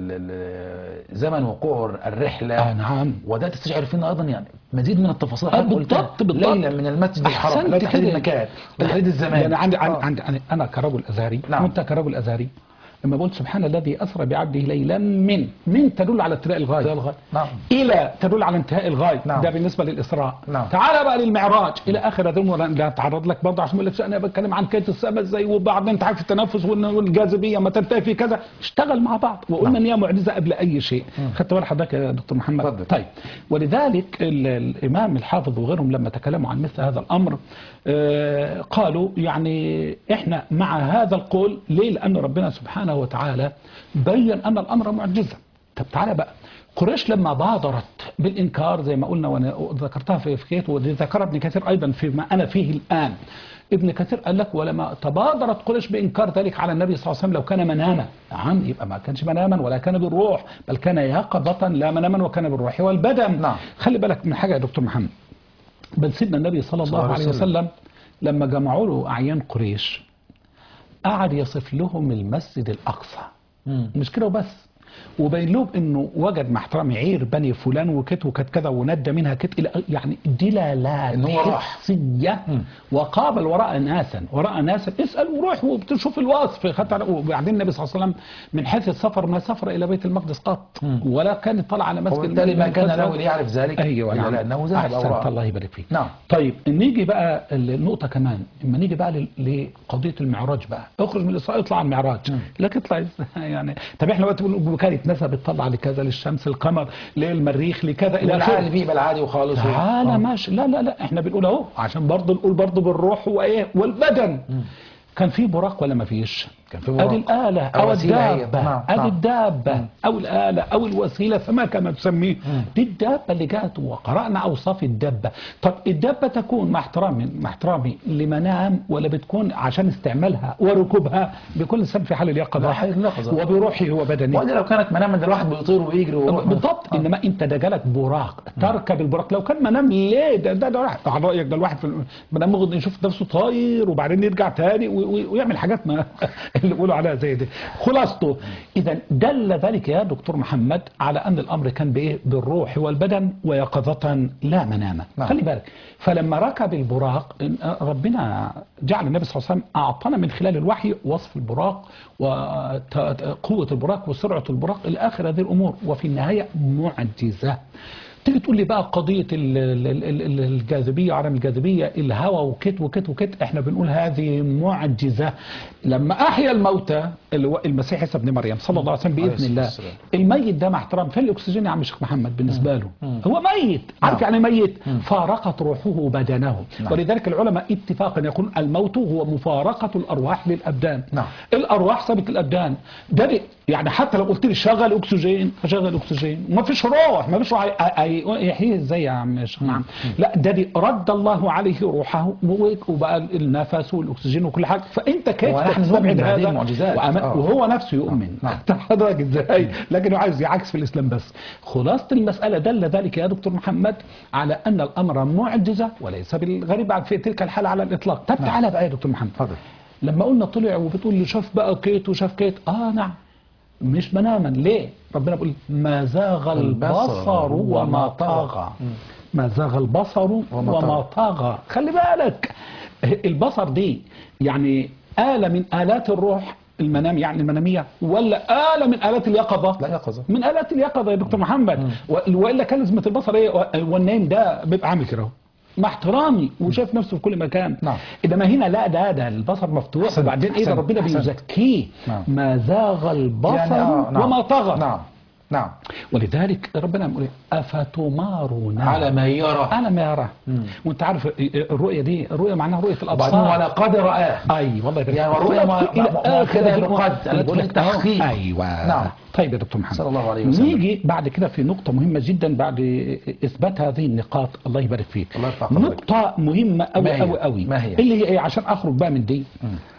[SPEAKER 2] زمن وقوع الرحلة.
[SPEAKER 3] نعم.
[SPEAKER 2] وده تستشعر فينا أيضا يعني مزيد من التفاصيل.
[SPEAKER 3] بالضبط.
[SPEAKER 2] ليلة من المسجد الحرام لا تحديد المكان تحديد الزمان.
[SPEAKER 3] يعني أنا كرجل أزهري. نعم. وأنت كرجل أزهري لما قلت سبحان الذي أسرى بعبده ليلا من تدل على ابتداء الغاية.
[SPEAKER 2] نعم.
[SPEAKER 3] إلى تدل على انتهاء الغاية.
[SPEAKER 2] نعم.
[SPEAKER 3] ده بالنسبة للإسراء.
[SPEAKER 2] نعم.
[SPEAKER 3] تعال بقى للمعراج إلى آخر هذا لا أتعرض لك برضه عشان لك أنا بتكلم عن كيت السماء إزاي وبعدين أنت عارف التنفس والجاذبية ما تنتهي في كذا، اشتغل مع بعض وقلنا إن هي معجزة قبل أي شيء. خدت بال حضرتك يا دكتور محمد؟
[SPEAKER 2] فضل.
[SPEAKER 3] طيب ولذلك الإمام الحافظ وغيرهم لما تكلموا عن مثل هذا الأمر قالوا يعني إحنا مع هذا القول. ليه؟ لأن ربنا سبحانه وتعالى بين أن الأمر معجزة. طب تعالى بقى، قريش لما بادرت بالإنكار زي ما قلنا وأنا ذكرتها في كيت، وذكرها ابن كثير أيضا فيما أنا فيه الآن. ابن كثير قال لك ولما تبادرت قريش بإنكار ذلك على النبي صلى الله عليه وسلم لو كان مناما، نعم يبقى ما كانش مناما ولا كان بالروح، بل كان يقظة لا مناما وكان بالروح والبدن.
[SPEAKER 2] نعم.
[SPEAKER 3] خلي بالك من حاجة يا دكتور محمد، بل سيدنا النبي صلى الله عليه وسلم لما جمعوا له أعيان قريش قعد يصف لهم المسجد الأقصى، مش كده وبس، وبين لهم انه وجد مع احترامي عير بني فلان وكت وكت كذا وندى منها كت الى يعني دلالات حسيه، وقابل وراء ناسا اسال وروح وبتشوف الوصف. وبعدين النبي صلى الله عليه وسلم من حيث السفر ما سافر الى بيت المقدس قط، ولا كان يطلع على مسجد،
[SPEAKER 2] وبالتالي ما كان له ليعرف ذلك.
[SPEAKER 3] ايوه
[SPEAKER 2] نعم. لانه ذهب او رأى.
[SPEAKER 3] الله يبارك فيك.
[SPEAKER 2] نعم.
[SPEAKER 3] طيب نيجي بقى النقطه كمان، اما نيجي بقى لقضيه المعراج بقى، اخرج من الاسراء اطلع على المعراج. لكن اطلع يعني طب احنا وقت بنقول كانت نسب تطلع لكذا للشمس القمر للمريخ لكذا الى اخره،
[SPEAKER 2] والعالي فيه بل عادي وخالص.
[SPEAKER 3] تعالى ماشي، لا احنا بنقول اهو عشان برضه نقول برضه بالروح وايه والبدن. كان في براق ولا ما فيش؟
[SPEAKER 2] كان في براق.
[SPEAKER 3] ادي الآلة او الدابة، ادي الدابة او الآلة او الوسيلة فما كما تسميه، دي الدابة اللي جاءت وقرأنا اوصاف الدابة. طب الدابة تكون مع احترامي لمنام ولا بتكون عشان استعمالها وركوبها بكل سبب في حال اليقظة وبروحه وبدنه؟
[SPEAKER 2] وإذا لو كانت منام ده الواحد بيطير ويجري ويروح
[SPEAKER 3] بالضبط. انما انت ده جالك براق تركب البراق، لو كان منام ليه ده واحد على رأيك، ده الواحد في المنام ممكن يشوف نفسه طاير وبعدين يرجع تاني ويعمل حاجات ما اللي بيقولوا عليها زي دي. خلاصته اذا دل ذلك يا دكتور محمد على ان الامر كان بايه؟ بالروح والبدن ويقظة لا منامة. خلي بالك، فلما ركب البراق ربنا جعل النبي صلى الله عليه وسلم اعطانا من خلال الوحي وصف البراق وقوة البراق وسرعة البراق الى اخر هذه الامور، وفي النهاية معجزة. تيجي تقول لي بقى قضية الجاذبية وعدم الجاذبية الهوى وكت وكت وكت، احنا بنقول هذه معجزة. لما أحيا الموتى المسيح عيسى ابن مريم صلى الله عليه وسلم بإذن الله، الميت ده مع احترام فين الأكسجين يا عم الشيخ محمد بالنسبة له؟ هو ميت، عارف يعني ميت؟ فارقت روحه بدنه. ولذلك العلماء اتفاقا يقولون الموت هو مفارقة الأرواح للأبدان. الأرواح سابت الأبدان، ده يعني حتى لو قلت لي شغل أكسجين فشغل أكسجين، وما فيش روح، ما فيش روح يحيي ازاي يا عم الشيخ محمد؟ لا ده دي رد الله عليه روحه وبقى النفس والاكسجين وكل حاجه، فانت كيف تستبعد هذا المعجزات؟ وهو نفسه يؤمن حضرتك ازاي؟ لكن هو عايز يعكس في الاسلام بس. خلاصه المساله دل ذلك يا دكتور محمد على ان الامر معجزه وليس بالغريب في تلك الحاله على الاطلاق. طب تعالى بقى يا دكتور محمد، لما قلنا طلع وبتقول لي شاف بقى كيت وشاف كيت، نعم مش مناما. ليه؟ ربنا بيقول ما زاغ البصر وما طغى. ما زاغ البصر وما طغى. خلي بالك البصر دي يعني آلة من آلات الروح المنام، يعني المنامية، ولا آلة من آلات اليقظة؟
[SPEAKER 2] لا يقظة،
[SPEAKER 3] من آلات اليقظة يا دكتور محمد. وإلا كان لازمة البصر ايه؟ والنايم ده بيبقى عامل كده مع احترامي وشايف نفسه في كل مكان. انما هنا لا، ده البصر مفتوح، وبعدين ايه ده ربنا بيزكيه. ما زاغ البصر يعني وما طغى.
[SPEAKER 2] نعم.
[SPEAKER 3] ولذلك ربنا يقول افتمارون
[SPEAKER 2] على ما يرى،
[SPEAKER 3] وانت عارف الرؤيه دي، الرؤيه معناها رؤيه الابصار،
[SPEAKER 2] ولقد رآه.
[SPEAKER 3] اي والله
[SPEAKER 2] يعني الرؤيه مؤكده بقد، انا بقول التحقيق.
[SPEAKER 3] ايوه نعم. طيب يا دكتور محمد
[SPEAKER 2] صلى الله عليه وسلم،
[SPEAKER 3] نيجي بعد كده في نقطه مهمه جدا بعد اثبات هذه النقاط. الله يبارك فيك. نقطه مهمه قوي
[SPEAKER 2] ما هي؟
[SPEAKER 3] اللي هي ايه عشان اخرج بقى من دي؟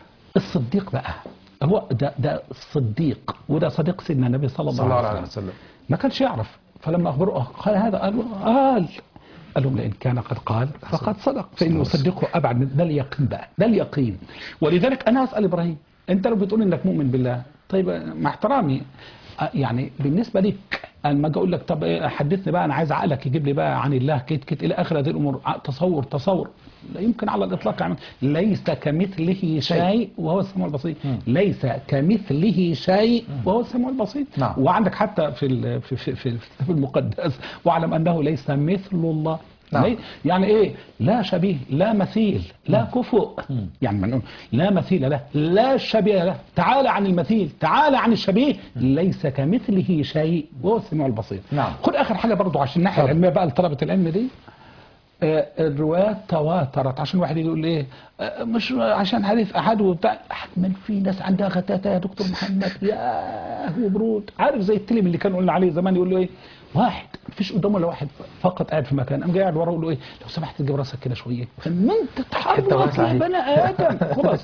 [SPEAKER 3] الصديق بقى، هو ده الصديق، وده صديق سيدنا النبي صلى الله عليه وسلم. ما كانش يعرف، فلما أخبره قال هذا، قال لهم لئن كان قد قال فقد صدق، فإنه يصدقه أبعد من ده اليقين بقى، ده اليقين. ولذلك أنا أسأل إبراهيم، أنت لو بتقول إنك مؤمن بالله، طيب مع احترامي يعني بالنسبة لك لما اجي اقول لك طب حدثني بقى، انا عايز عقلك يجيب لي بقى عن الله كت الى اخر هذه الامور، تصور لا يمكن على الاطلاق يعني. ليس كمثله شيء وهو السميع البصير. ليس كمثله شيء وهو السميع البصير. وعندك حتى في الكتاب المقدس واعلم انه ليس مثل الله. يعني ايه؟ لا شبيه، لا مثيل، لا كفؤ. يعني من لا مثيل له، لا شبيه له. تعالى عن المثيل، تعالى عن الشبيه. ليس كمثله شيء وهو السميع البصير. خد اخر حاجه برضو عشان الناحيه العلميه بقى لطلبه العلم دي. الروايات تواترت عشان واحد يقول ايه مش عشان حديث احد وبتاع. من في ناس عندها غتاتة يا دكتور محمد، يا هو برود. عارف زي التلم اللي كانوا قلنا عليه زمان، يقول له ايه واحد مفيش قدامه الا واحد فقط قاعد في مكان، قام جاي قاعد وراه يقول له ايه لو سمحت تجيب راسك كده شويه، فما انت تتحرك يا بني ادم خلاص.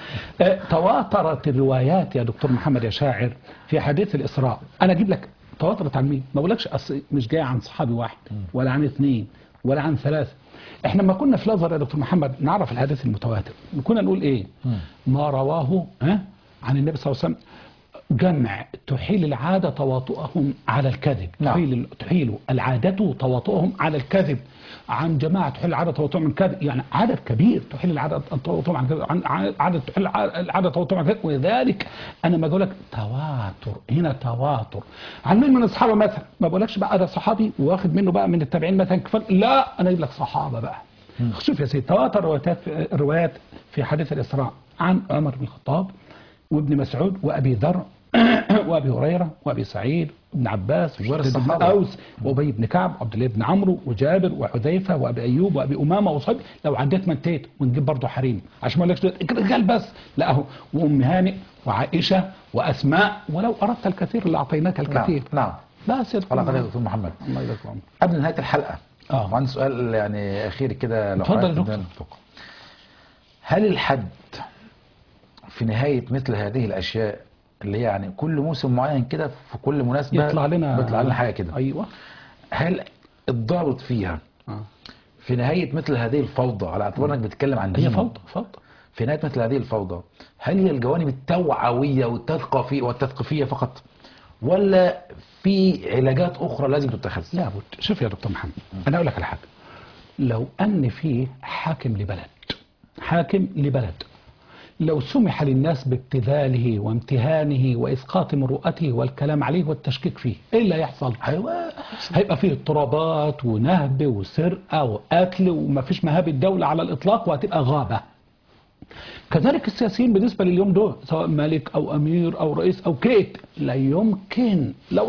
[SPEAKER 3] تواترت الروايات يا دكتور محمد يا شاعر في حديث الاسراء. انا اجيب لك تواترت عن مين؟ ما بقولكش اصل مش جاي عن صحابي واحد ولا عن اثنين ولا عن ثلاثه. احنا لما كنا في الازهر يا دكتور محمد نعرف الحديث المتواتر، كنا نقول ايه؟ ما رواه عن النبي صلى الله عليه وسلم جمع تحيل العادة تواطؤهم على الكذب. تحيل العادة تواطؤهم على الكذب. عن جماعة تحيل العادة تواطؤهم على الكذب، يعني عدد كبير تحيل العادة تواطؤهم على الكذب، عن عدد تحيل العادة تواطؤهم على الكذب. ولذلك أنا ما بقول لك تواتر، هنا تواتر عن مين من الصحابة مثلا، ما بقولكش بقى ده صحابي واخد منه بقى من التابعين مثلا كفر، لا أنا أجيب لك صحابة بقى. شوف يا سيدي، تواتر الروايات في حديث الإسراء عن عمر بن الخطاب وابن مسعود وأبي ذر وابي هريره وابي سعيد وابن عباس وشداد بن اوس وابي بن كعب وعبد الله بن عمرو وجابر وحذيفه وابي ايوب وابي امامه وصحيح. لو عديت منتهيت، ونجيب برضه حريم عشان ما اقولكش رجال بس، لا اهو وام هانئ وعائشه واسماء، ولو اردت الكثير لاعطيناك الكثير.
[SPEAKER 2] نعم
[SPEAKER 3] بس يا
[SPEAKER 2] دكتور محمد،
[SPEAKER 3] الله يبارك.
[SPEAKER 2] قبل نهايه الحلقه وعندي سؤال يعني اخير كده لو
[SPEAKER 3] اتفضل يا دكتور.
[SPEAKER 2] هل الحد في نهايه مثل هذه الاشياء اللي يعني كل موسم معين كده في كل مناسبة
[SPEAKER 3] بيطلع لنا
[SPEAKER 2] حاجة كده،
[SPEAKER 3] ايوه،
[SPEAKER 2] هل الضابط فيها في نهاية مثل هذه الفوضى، على اعتبار انك بتتكلم عن
[SPEAKER 3] هي فوضى
[SPEAKER 2] في نهاية مثل هذه الفوضى، هل هي الجوانب التوعوية والتثقيفية فقط، ولا في علاجات اخرى لازم تتخذ؟
[SPEAKER 3] لابد. شوف يا دكتور محمد، انا اقول لك على حاجة. لو ان في حاكم لبلد لو سمح للناس بابتذاله وامتهانه وإسقاط مروءته والكلام عليه والتشكيك فيه، إيه اللي هيحصل؟ هيبقى فيه اضطرابات ونهب وسرقة وقتل وما فيش مهاب الدولة على الإطلاق، وهتبقى غابة. كذلك السياسيين بالنسبة لليوم دول، سواء ملك أو أمير أو رئيس أو كيت، لا يمكن لو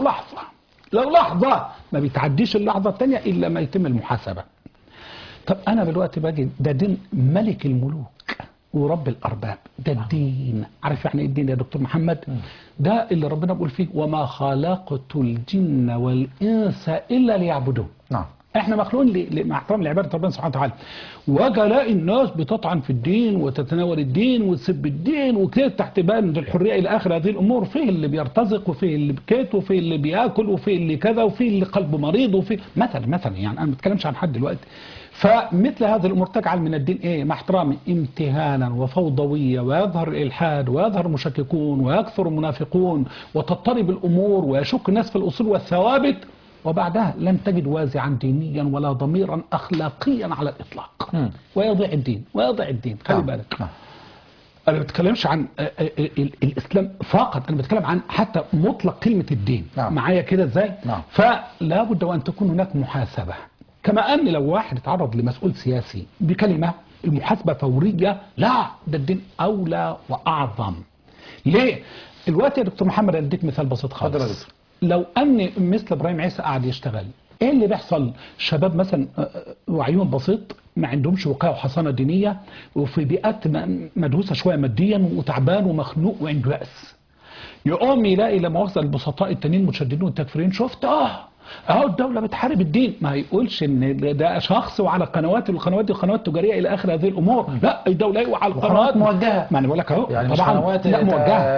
[SPEAKER 3] لحظة ما بيتعديش اللحظة الثانية إلا ما يتم المحاسبة. طب أنا دلوقتي باجي ده دين ملك الملوك ورب الأرباب، ده الدين. عارف يعني ايه الدين يا دكتور محمد؟ ده اللي ربنا بيقول فيه وما خلقت الجن والإنس إلا ليعبدون.
[SPEAKER 2] نعم.
[SPEAKER 3] احنا مخلوقين مع احترام لعبادة ربنا سبحانه وتعالى. وجلاء الناس بتطعن في الدين وتتناول الدين وتسب الدين وكده تحت بند الحرية إلى آخر هذه الأمور. فيه اللي بيرتزق وفيه اللي بكيت وفيه اللي بياكل وفيه اللي كذا وفيه اللي قلبه مريض وفيه مثلا يعني أنا ما بتكلمش عن حد دلوقتي. فمثل هذه الأمور تجعل من الدين إيه؟ مع احترامي امتهانا وفوضوية، ويظهر الإلحاد ويظهر المشككون ويكثر المنافقون وتضطرب الأمور ويشك الناس في الأصول والثوابت، وبعدها لن تجد وازعا دينيا ولا ضميرا أخلاقيا على الإطلاق. ويضيع الدين. خلي بالك. أنا ما بتكلمش عن الإسلام فقط، أنا بتكلم عن حتى مطلق كلمة الدين. معايا كده إزاي؟ فلا بد وأن تكون هناك محاسبة. كما أن لو واحد اتعرض لمسؤول سياسي بكلمة المحاسبة فورية، لا ده الدين أولى وأعظم. ليه؟ الوقت يا دكتور محمد أديك مثال بسيط خالص. لو أن مثل إبراهيم عيسى قاعد يشتغل، إيه اللي بيحصل؟ شباب مثلا وعيهم بسيط ما عندهمش وقاية وحصانة دينية، وفي بيئات مدهوسة شوية ماديا وتعبان ومخنوق وعنده يأس، يقوم يلاقي لما وصل البسطاء التانيين متشددين والتكفيرين، شفت اهو الدولة بتحارب الدين، ما يقولش ان ده شخص وعلى قنوات والقنوات دي قنوات تجارية الى اخر هذه الامور. لا الدولة ايوه على القنوات
[SPEAKER 2] موجهة،
[SPEAKER 3] ما انا بقول لك اهو
[SPEAKER 2] يعني
[SPEAKER 3] طبعا
[SPEAKER 2] قنوات
[SPEAKER 3] لا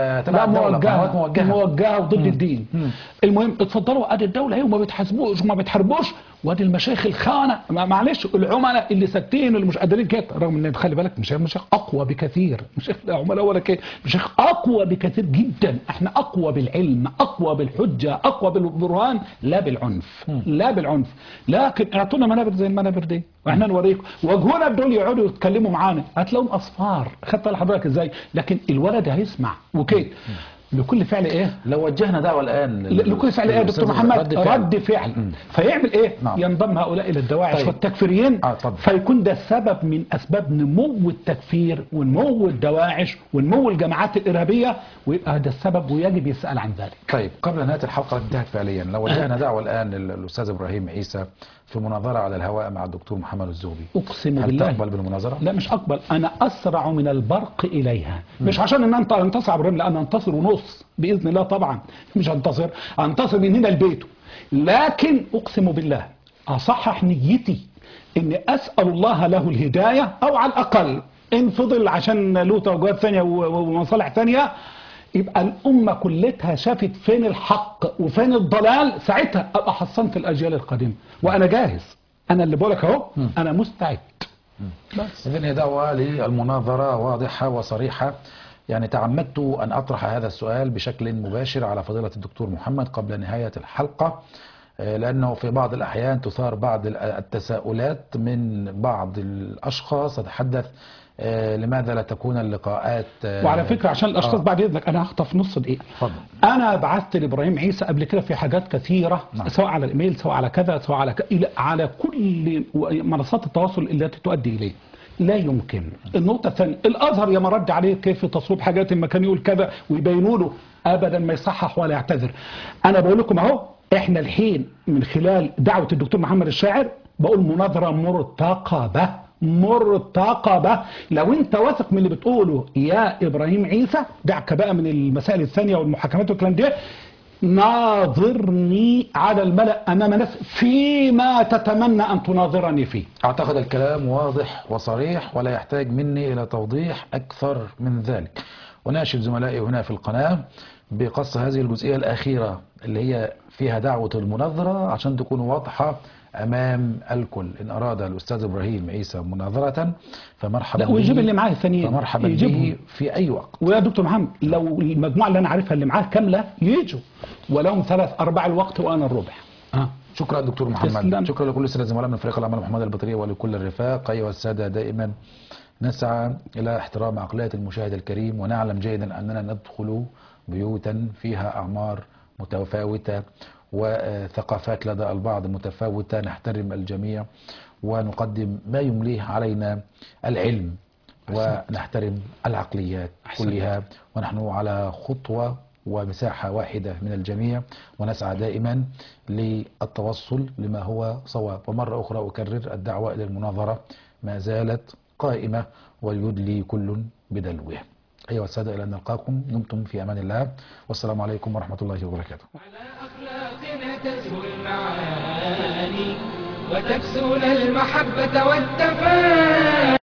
[SPEAKER 3] موجهة وضد الدين. المهم اتفضلوا ادي الدولة اهي وما بتحاسبوش وما بتحاربوش، وادي المشايخ الخانة معلش العملاء اللي ساكتين اللي مش قادرين كده، رغم ان خلي بالك مشايخ اقوى بكثير، مشايخ عملاء ولا كده، مشايخ اقوى بكثير جدا. احنا اقوى بالعلم، اقوى بالحجة، اقوى بالبرهان، لا بالعنف. لكن اعطونا منابر زي المنابر دي واحنا نوريكم، وجهونا دول يقعدوا يتكلموا معانا هتلاقوهم اصفار. خدت لحضرتك ازاي؟ لكن الولد هيسمع وكده. لكل فعل ايه؟
[SPEAKER 2] لو وجهنا دعوة الآن
[SPEAKER 3] لكل فعل ايه يا دكتور محمد؟ رد فعل. فيعمل ايه؟
[SPEAKER 2] نعم.
[SPEAKER 3] ينضم هؤلاء الى الدواعش
[SPEAKER 2] طيب.
[SPEAKER 3] والتكفيريين،
[SPEAKER 2] طبعا.
[SPEAKER 3] فيكون ده سبب من اسباب نمو التكفير ونمو الدواعش ونمو الجماعات الارهابيه، ويبقى هذا السبب ويجب يسال عن ذلك.
[SPEAKER 2] طيب قبل نهاية الحلقة انتهت فعليا، لو وجهنا دعوة الآن للأستاذ إبراهيم عيسى في مناظرة على الهواء مع الدكتور محمد الزغبي،
[SPEAKER 3] اقسم
[SPEAKER 2] هل
[SPEAKER 3] بالله
[SPEAKER 2] تقبل بالمناظرة؟
[SPEAKER 3] لا مش اقبل، انا اسرع من البرق اليها. مش عشان ان انت انتصر ابراهيم، لا انا انتصر ونص باذن الله طبعا، مش انتصر من هنا لبيته، لكن اقسم بالله اصحح نيتي اني اسال الله له الهدايه، او على الاقل ان فضل عشان له توجهات ثانيه ومصالح ثانيه يبقى الامه كلها شافت فين الحق وفين الضلال، ساعتها ابقى حصنت الاجيال القادمه، وانا جاهز. انا اللي بقولك اهو انا مستعد. بس
[SPEAKER 2] إذن هي دعوة للمناظرة واضحة وصريحة. يعني تعمدت أن أطرح هذا السؤال بشكل مباشر على فضيلة الدكتور محمد قبل نهاية الحلقة، لأنه في بعض الأحيان تثار بعض التساؤلات من بعض الأشخاص. أتحدث لماذا لا تكون اللقاءات
[SPEAKER 3] وعلى فكرة عشان الأشخاص بعد إذنك أنا هخطف نص دقيقة.
[SPEAKER 2] اتفضل.
[SPEAKER 3] أنا بعثت لإبراهيم عيسى قبل كده في حاجات كثيرة،
[SPEAKER 2] نعم.
[SPEAKER 3] سواء على الإيميل سواء على كذا سواء على على كل منصات التواصل التي تؤدي إليه. لا يمكن. النقطة الثانية، الأزهر يا رد عليه كيف تصويب حاجات ما كان يقول كذا ويبينوا له، أبدا ما يصحح ولا يعتذر. أنا بقول لكم أهو، إحنا الحين من خلال دعوة الدكتور محمد الشاعر بقول مناظرة مرتقبة. لو انت واثق من اللي بتقوله يا ابراهيم عيسى، دعك بقى من المسائل الثانية والمحاكمات والكلام ده، ناظرني على الملأ امام ناس فيما تتمنى ان تناظرني فيه.
[SPEAKER 2] أعتقد الكلام واضح وصريح ولا يحتاج مني إلى توضيح أكثر من ذلك. وناشد زملائي هنا في القناة بقص هذه الجزئية الأخيرة اللي هي فيها دعوة المناظرة عشان تكون واضحة أمام الكل. إن أراد الأستاذ إبراهيم عيسى مناظرة فمرحبا به،
[SPEAKER 3] ويجيب اللي معاه الثانيين،
[SPEAKER 2] فمرحبا به في أي وقت.
[SPEAKER 3] ويا دكتور محمد لو المجموعة اللي أنا عارفها اللي معاه كاملة يجوا، ولهم 3/4 الوقت وأنا الربع.
[SPEAKER 2] شكرا دكتور محمد.
[SPEAKER 3] تسلم.
[SPEAKER 2] شكرا لكل السادة الزملاء من فريق العمل محمد البطرية ولكل الرفاق. أيها السادة، دائما نسعى إلى احترام عقلية المشاهد الكريم، ونعلم جيدا أننا ندخل بيوتا فيها أعمار متفاوتة وثقافات لدى البعض متفاوتة. نحترم الجميع ونقدم ما يمليه علينا العلم، ونحترم العقليات كلها، ونحن على خطوة ومساحة واحدة من الجميع، ونسعى دائما للتوصل لما هو صواب. ومرة أخرى أكرر الدعوة إلى المناظرة ما زالت قائمة، وليدلي كل بدلوه. أيها السادة، إلى أن نلقاكم، دمتم في أمان الله، والسلام عليكم ورحمة الله وبركاته.
[SPEAKER 1] على أخلاقنا تزهو المعاني وتكسونا المحبة والتفاني.